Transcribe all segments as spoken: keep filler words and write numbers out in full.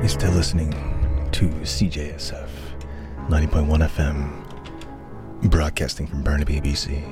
You're still listening to C J S F ninety point one F M, broadcasting from Burnaby, B C.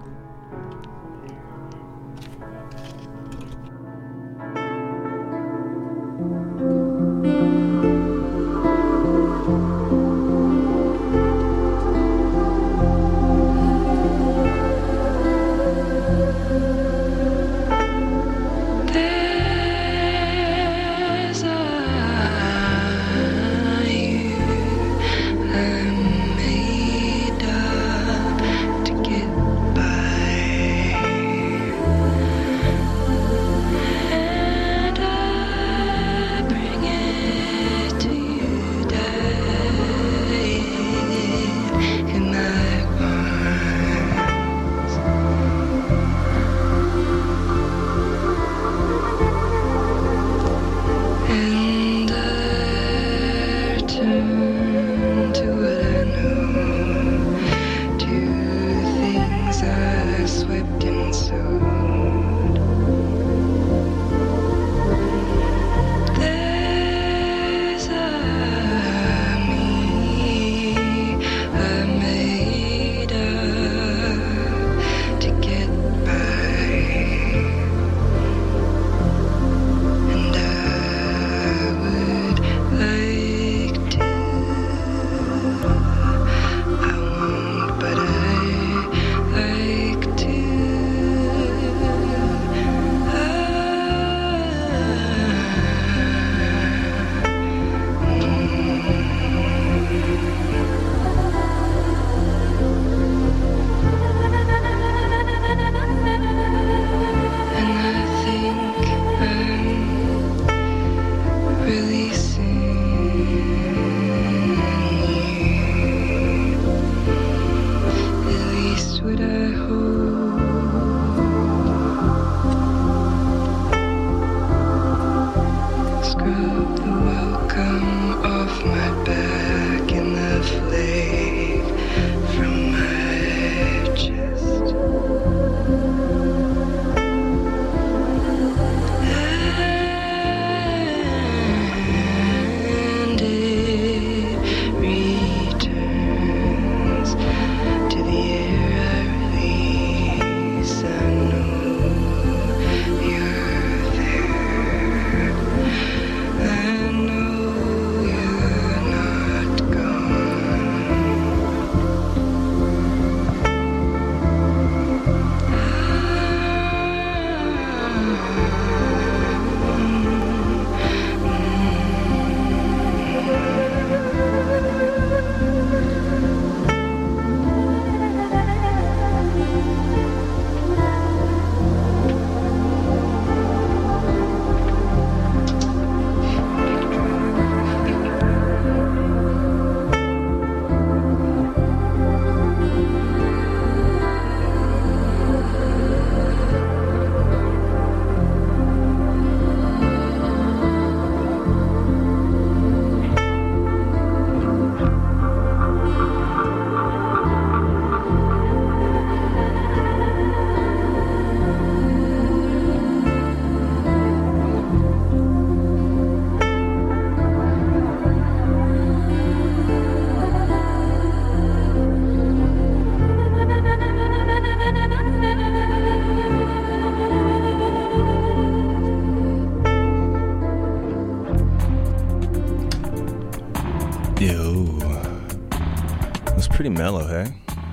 Mellow, hey?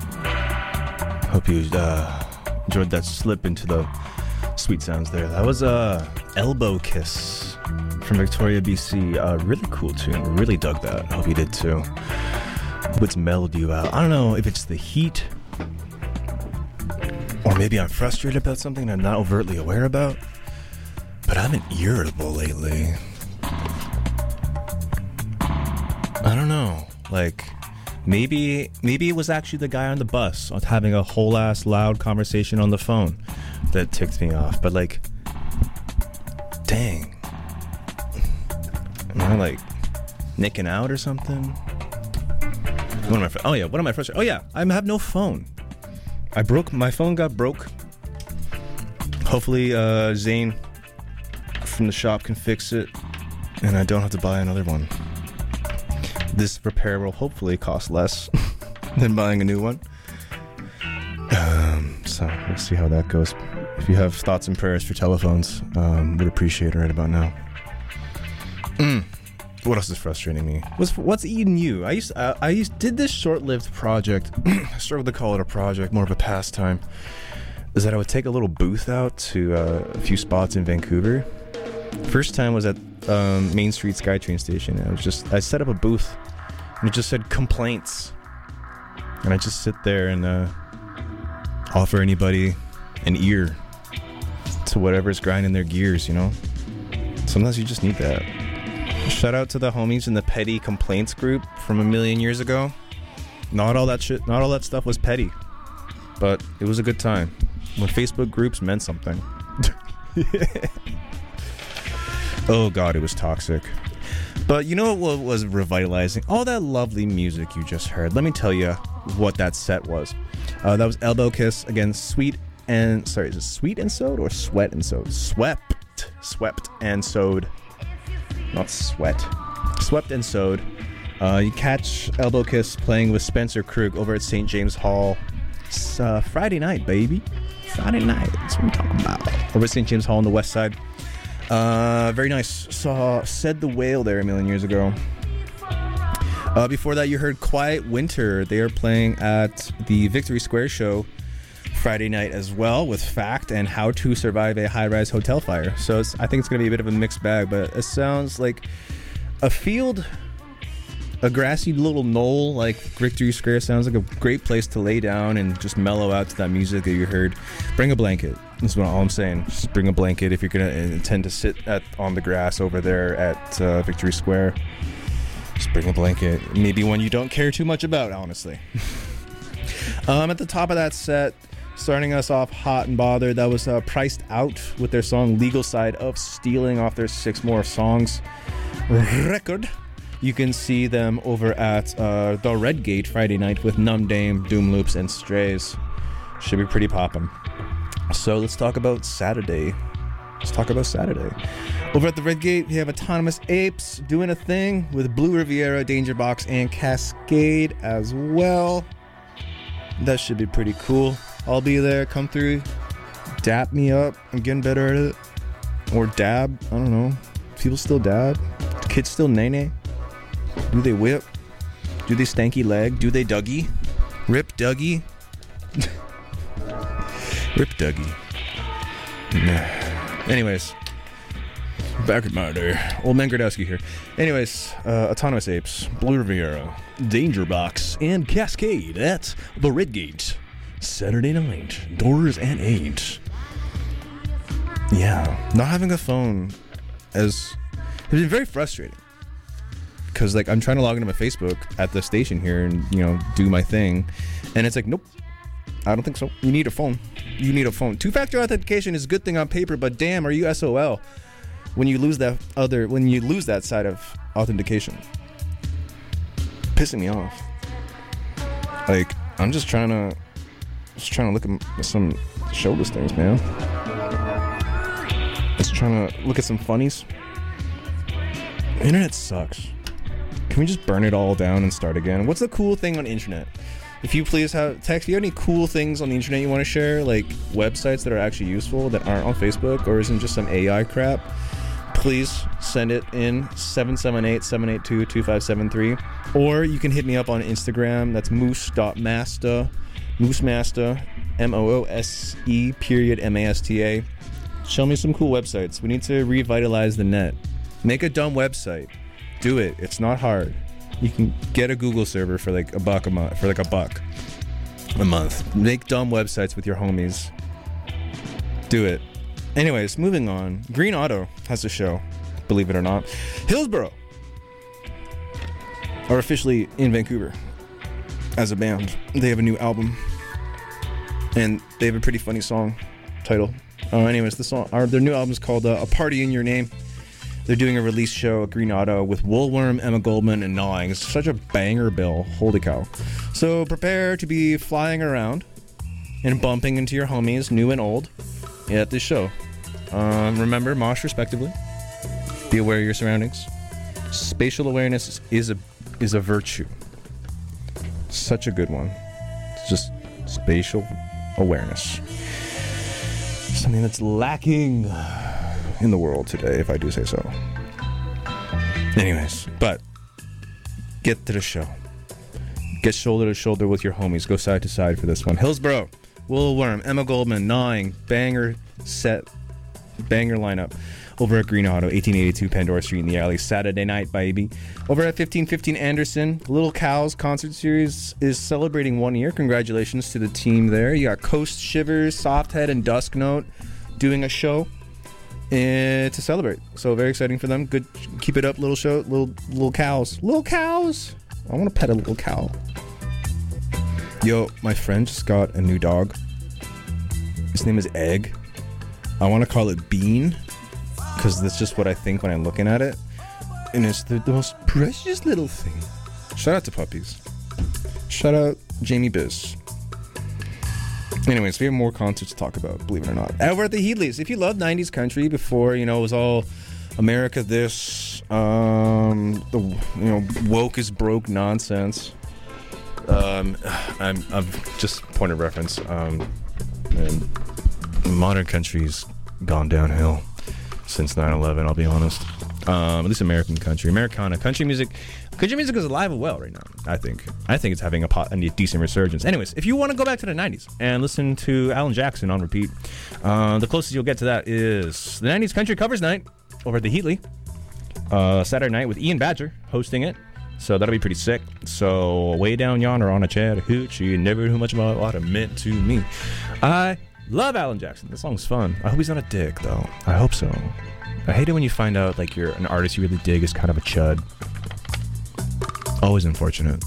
Hope you uh, enjoyed that slip into the sweet sounds there. That was uh, Elbow Kiss from Victoria, B C. Uh, really cool tune. Really dug that. Hope you did too. Hope it's mellowed you out. I don't know if it's the heat or maybe I'm frustrated about something I'm not overtly aware about, but I've been irritable lately. I don't know. Like... Maybe maybe it was actually the guy on the bus having a whole ass loud conversation on the phone that ticked me off. But like, dang, am I like nicking out or something? One of my oh yeah, what am I frustrated? Oh yeah, I have no phone. I broke my phone. Got broke. Hopefully, uh, Zane from the shop can fix it. and I don't have to buy another one. This repair will hopefully cost less than buying a new one. Um, so we'll see how that goes. If you have thoughts and prayers for telephones, um, would appreciate it right about now. Mm. What else is frustrating me? What's what's eating you? I used I, I used did this short-lived project. I struggled to call it a project, more of a pastime. Is that I would take a little booth out to uh, a few spots in Vancouver. First time was at um, Main Street SkyTrain station. I was just I set up a booth and it just said complaints, and I just sit there and uh, offer anybody an ear to whatever's grinding their gears. You know, sometimes you just need that. Shout out to the homies in the petty complaints group from a million years ago. Not all that shit, not all that stuff was petty, but it was a good time when Facebook groups meant something. Oh God, it was toxic. But you know what was revitalizing? All that lovely music you just heard. Let me tell you what that set was. Uh, that was Elbow Kiss against Sweet and sorry, is it Sweet and Sewed or Sweat and Sewed? Swept, Swept and Sewed. Not Sweat. Swept and Sewed. Uh, you catch Elbow Kiss playing with Spencer Krug over at Saint James Hall. It's uh, Friday night, baby. Friday night. That's what I'm talking about. Over at Saint James Hall on the west side. Uh, very nice. Saw Said the Whale there a million years ago. Uh, before that, you heard Quiet Winter. They are playing at the Victory Square show Friday night as well, with Fact and How to Survive a High-Rise Hotel Fire. So it's, I think it's going to be a bit of a mixed bag, but it sounds like a field, a grassy little knoll like Victory Square sounds like a great place to lay down and just mellow out to that music that you heard. Bring a blanket. That's what all I'm saying. Just bring a blanket if you're going to intend to sit at on the grass over there at uh, Victory Square. Just bring a blanket. Maybe one you don't care too much about, honestly. um, at the top of that set, starting us off hot and bothered, that was uh, Priced Out with their song Legal Side of Stealing off their Six More Songs record. You can see them over at uh, the Red Gate Friday night with Numb Dame, Doom Loops, and Strays. Should be pretty poppin'. So let's talk about Saturday. Let's talk about Saturday. Over at the Red Gate, we have Autonomous Apes doing a thing with Blue Riviera, Danger Box, and Cascade as well. That should be pretty cool. I'll be there. Come through. Dap me up. I'm getting better at it. Or dab. I don't know. People still dab. Kids still nay-nay. Do they whip? Do they stanky leg? Do they Dougie? Rip Dougie? Rip Dougie. Nah. Anyways. Back at my day. Old man Gradowski here. Anyways, uh, Autonomous Apes, Blue Riviera, Danger Box, and Cascade at the Red Gate. Saturday night. Doors at eight. Yeah. Not having a phone as has been very frustrating. Because, like, I'm trying to log into my Facebook at the station here and, you know, do my thing. And it's like, nope. I don't think so. You need a phone. You need a phone. Two-factor authentication is a good thing on paper, but damn, are you S O L when you lose that other, when you lose that side of authentication? Pissing me off. Like, I'm just trying to, just trying to look at some shoulder things, man. Just trying to look at some funnies. The internet sucks. Can we just burn it all down and start again? What's the cool thing on the internet? If you please have text, if you have any cool things on the internet you want to share, like websites that are actually useful that aren't on Facebook or isn't just some A I crap, please send it in seven seven eight, seven eight two, two five seven three. Or you can hit me up on Instagram. That's moose dot masta, moosemaster, M O O S E period M A S T A. Show me some cool websites. We need to revitalize the net. Make a dumb website. Do it. It's not hard. You can get a Google server for like a buck a month, for like a buck a month. Make dumb websites with your homies. Do it. Anyways, moving on. Green Auto has a show, believe it or not. Hillsborough are officially in Vancouver as a band. They have a new album, and they have a pretty funny song title. Uh, anyways, the song, our, their new album is called uh, A Party in Your Name. They're doing a release show at Green Auto with Woolworm, Emma Goldman, and Gnawing. It's such a banger bill. Holy cow. So prepare to be flying around and bumping into your homies, new and old, at this show. Um, remember, mosh respectively. Be aware of your surroundings. Spatial awareness is a is a virtue. Such a good one. It's just spatial awareness. Something that's lacking in the world today, if I do say so. Anyways, but get to the show. Get shoulder to shoulder with your homies. Go side to side for this one. Hillsborough, Willow Worm, Emma Goldman, Gnawing, banger set, banger lineup. Over at Green Auto, eighteen eighty-two Pandora Street in the Alley, Saturday night, baby. Over at fifteen fifteen Anderson, Little Cows concert series is celebrating one year. Congratulations to the team there. You got Coast Shivers, Softhead, and Dusk Note doing a show uh, to celebrate. So very exciting for them. Good, keep it up, little show, little little cows, little cows. I want to pet a little cow. Yo, my friend just got a new dog. His name is Egg. I want to call it Bean, because that's just what I think when I'm looking at it. And it's the, the most precious little thing. Shout out to puppies. Shout out Jamie Biz. Anyways, we have more concerts to talk about, believe it or not. Over at the Headleys. If you love nineties country before, you know, it was all America this, um, the, you know, woke is broke nonsense. Um, I'm, I've just point of reference. Um, and modern country's gone downhill since nine eleven, I'll be honest. Um, at least American country. Americana. Country music. Country music is alive and well right now, I think. I think it's having a, pot, a decent resurgence. Anyways, if you want to go back to the nineties and listen to Alan Jackson on repeat, uh, the closest you'll get to that is the nineties Country Covers Night over at the Heatley. Uh, Saturday night with Ian Badger hosting it. So that'll be pretty sick. So way down yonder on a Chattahoochee, you never knew much about what it meant to me. I love Alan Jackson. This song's fun. I hope he's not a dick, though. I hope so. I hate it when you find out like you're an artist you really dig is kind of a chud. Always unfortunate.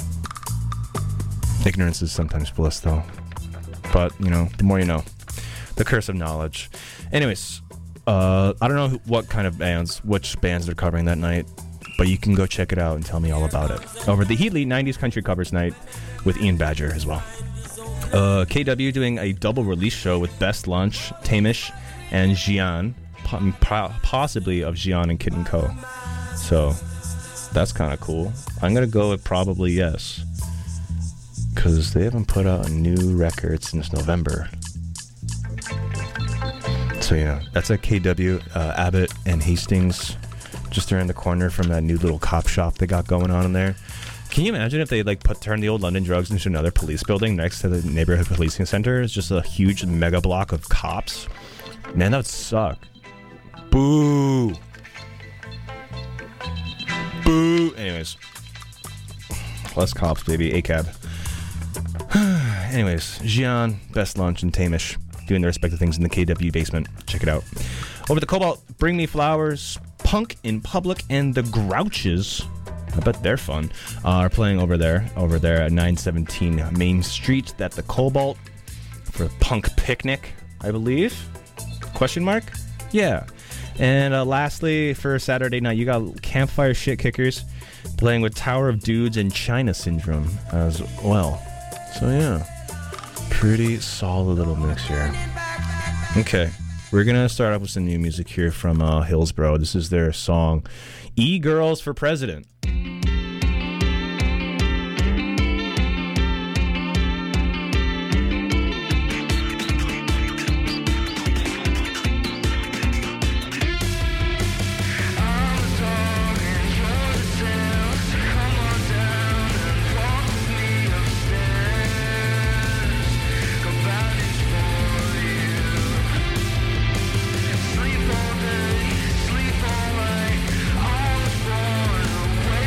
Ignorance is sometimes bliss, though. But, you know, the more you know. The curse of knowledge. Anyways, uh, I don't know who, what kind of bands, which bands they're covering that night, but you can go check it out and tell me all about it. Over at the Heatley nineties Country Covers Night with Ian Badger as well. Uh, K W doing a double release show with Best Lunch, Tamish, and Jian, po- possibly of Jian and Kid and Co. So that's kind of cool. I'm gonna go with probably yes, because they haven't put out a new record since November. So yeah, that's at K W, uh, Abbott and Hastings, just around the corner from that new little cop shop they got going on in there. Can you imagine if they like put turn the old London Drugs into another police building next to the neighborhood policing center? It's just a huge mega block of cops. Man, that would suck. Boo. Boo. Anyways, less cops, baby. A C A B. Anyways, Jian, Best Lunch, and Tamish doing their respective things in the K W basement. Check it out. Over the Cobalt, Bring Me Flowers, Punk in Public, and the Grouches. I bet they're fun. Uh, are playing over there, over there at nine seventeen Main Street at the Cobalt for a punk picnic, I believe. Question mark? Yeah. And uh, lastly, for Saturday night, you got Campfire Shit Kickers playing with Tower of Dudes and China Syndrome as well. So yeah, pretty solid little mix here. Okay, we're gonna start off with some new music here from uh, Hillsborough. This is their song, E-Girls for President. Sleep all day, sleep all night, all is far away.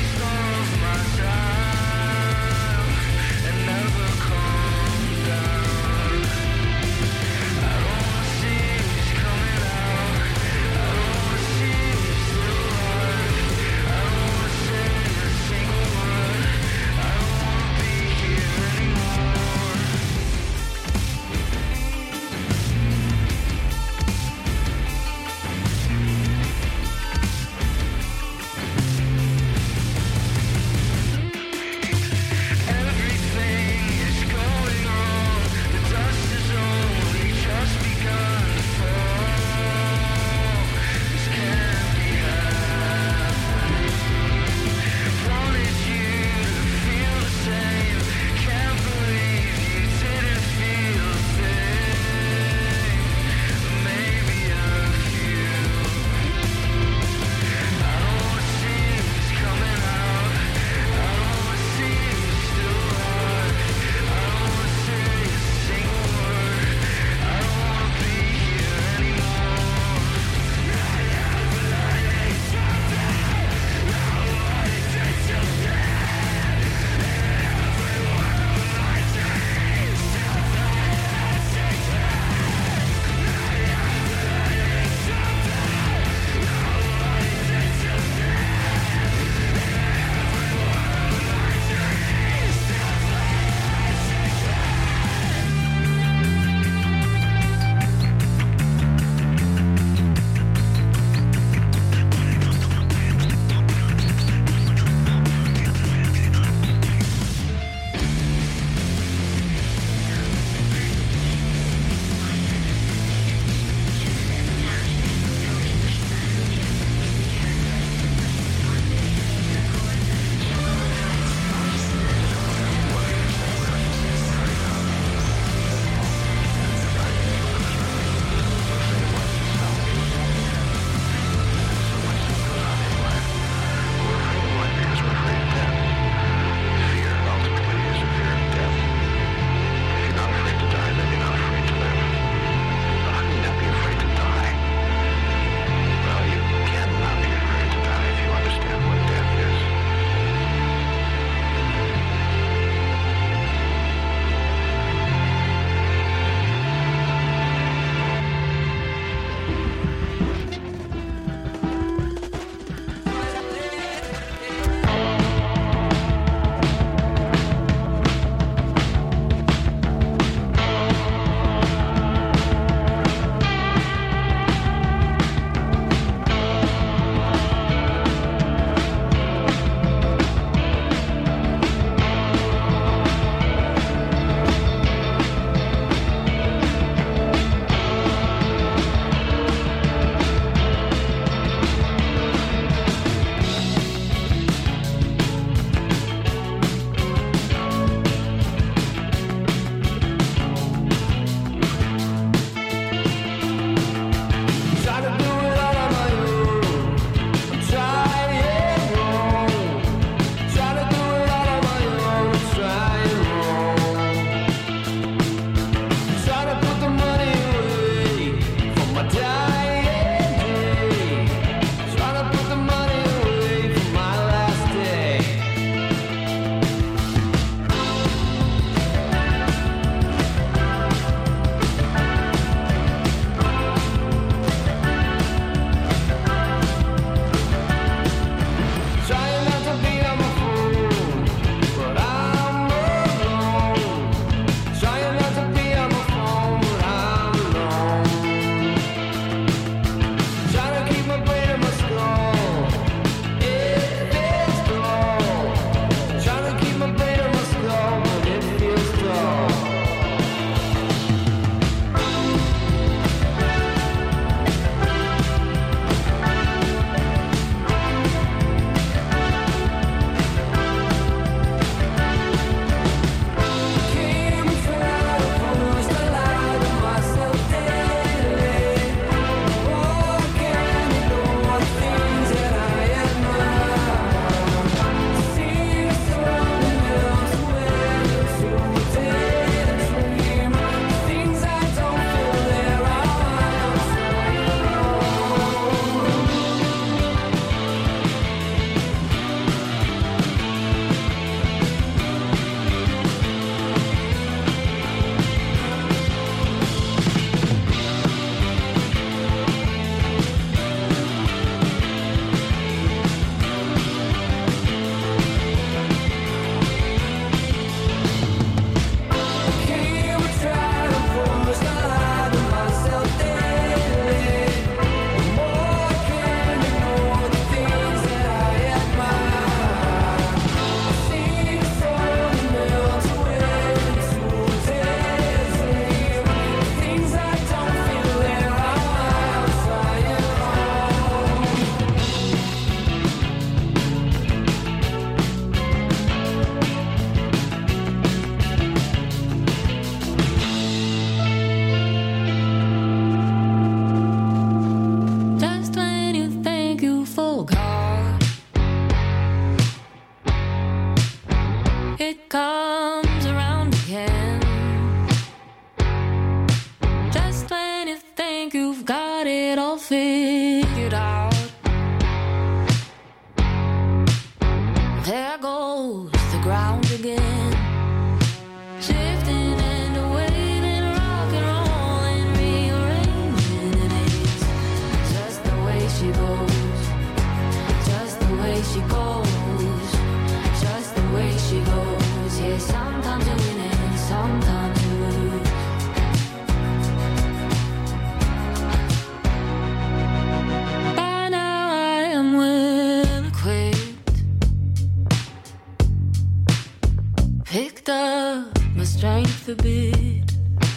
picked up my strength a bit.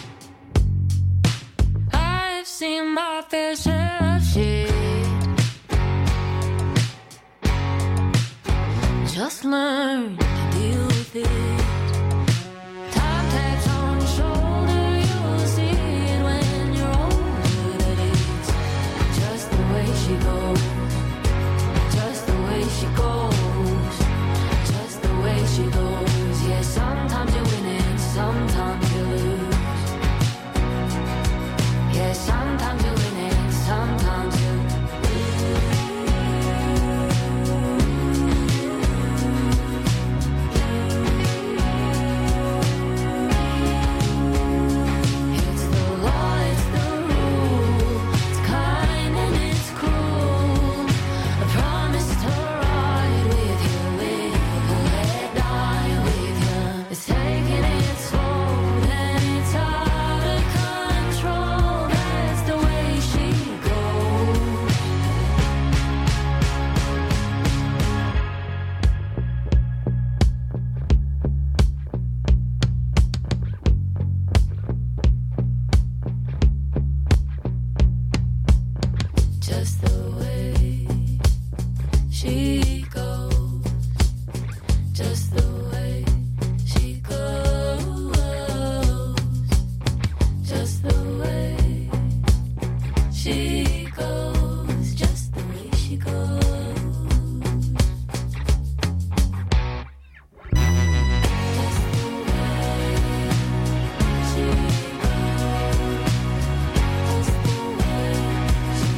I've seen my fair share of shit. Just learn to deal with it. Time taps on your shoulder, you'll see it when you're older. That it's just the way she goes, just the way she goes, just the way she goes. Yeah, sometimes you win and sometimes you lose. Yeah, sometimes you win and sometimes you lose. It's the law, it's the rule. It's kind and it's cruel. I promise to ride with you, with you, let die with you. It's taking it slow, then it's out of control. That's the way she goes. Just the way she goes, just the way she goes, just the way she goes, just the way she goes. Just the way she goes, just the way she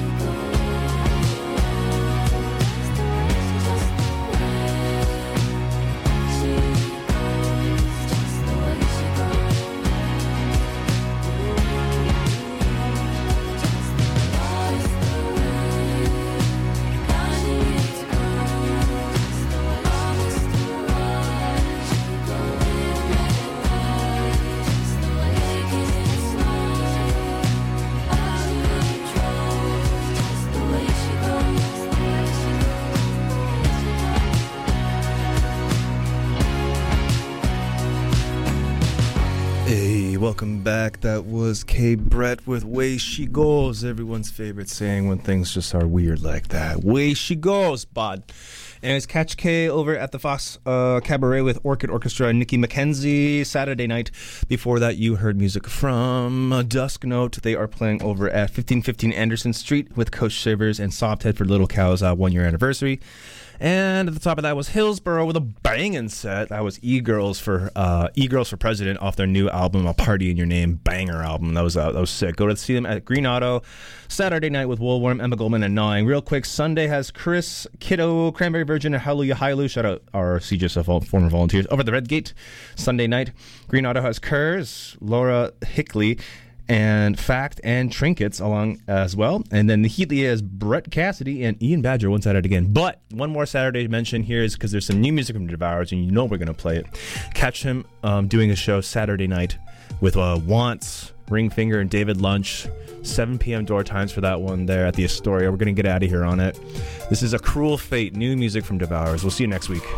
Hey, welcome back. That was K. Brett with Way She Goes, everyone's favorite saying when things just are weird like that. Way she goes, bud. Anyways, catch K over at the Fox uh, Cabaret with Orchid Orchestra and Nikki McKenzie Saturday night. Before that, you heard music from uh, Dusk Note. They are playing over at fifteen fifteen Anderson Street with Coach Shivers and Softhead for Little Cow's uh, one-year anniversary. And at the top of that was Hillsborough with a banging set. That was E-Girls for uh, E-Girls for President off their new album, A Party in Your Name, banger album. That was uh, that was sick. Go to see them at Green Auto Saturday night with Woolworm, Emma Goldman, and Gnawing. Real quick, Sunday has Chris Kiddo, Cranberry Virgin, and Hallelujah Hailu. Shout out our C J S F former volunteers over at the Red Gate Sunday night. Green Auto has Kurz, Laura Hickley, and Fact and Trinkets along as well. And then the Heatley has Brett Cassidy and Ian Badger once at it again. But one more Saturday to mention here is because there's some new music from Devourers, and you know we're going to play it. Catch him um, doing a show Saturday night with uh, Wants, Ringfinger, and David Lunch. seven p.m. door times for that one there at the Astoria. We're going to get out of here on it. This is A Cruel Fate, new music from Devourers. We'll see you next week.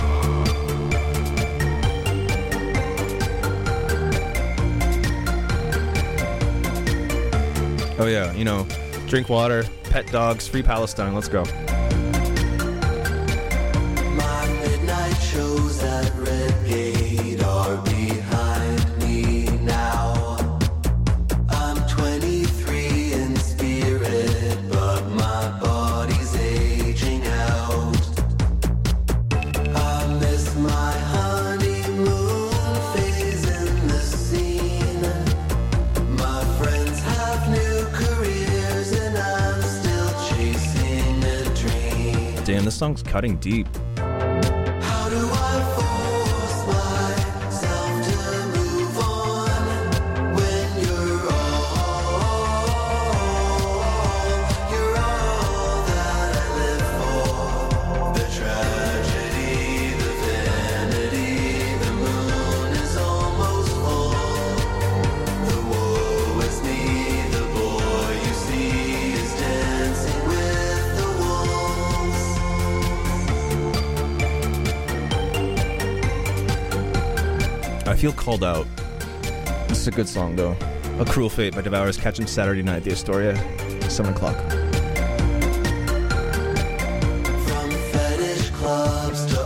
Oh yeah, you know, drink water, pet dogs, free Palestine. Let's go. My midnight shows at Red Gate are behind me now. I'm twenty-three in spirit, but my body's aging out. I miss my honeymoon phase in the scene. My friends have new careers and I'm still chasing a dream. Damn, this song's cutting deep. How do I force myself to move on when you're all, you're all that I live for? The tragedy, the vanity, the moon is almost full. The woe is me, the boy you see is dancing with the wolves. I feel called out. This is a good song, though. A Cruel Fate by Devourers. Catch him Saturday night at the Astoria, seven o'clock. From fetish clubs to